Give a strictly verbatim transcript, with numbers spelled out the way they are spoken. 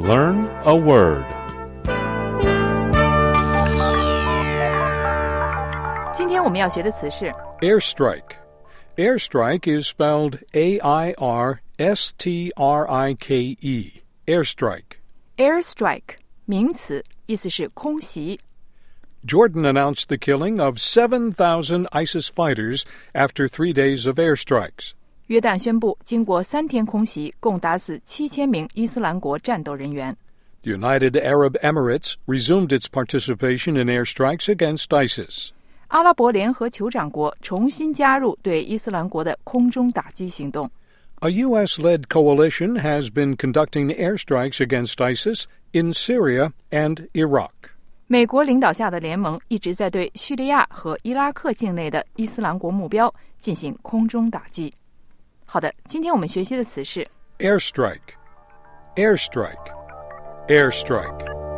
Learn a word. 今天我们要学的词是 Airstrike. Airstrike is spelled A I R S T R I K E. Airstrike. airstrike 名词，意思是空袭。 Jordan announced the killing of seven thousand ISIS fighters after three days of airstrikes. 约旦宣布，经过三天空袭，共打死七千名伊斯兰国战斗人员。 The United Arab Emirates resumed its participation in airstrikes against ISIS. 阿拉伯联合酋长国重新加入对伊斯兰国的空中打击行动。 A U S-led coalition has been conducting airstrikes against ISIS in Syria and Iraq. 美国领导下的联盟一直在对叙利亚和伊拉克境内的伊斯兰国目标进行空中打击。好的，今天我们学习的词是 Airstrike. Airstrike. Airstrike.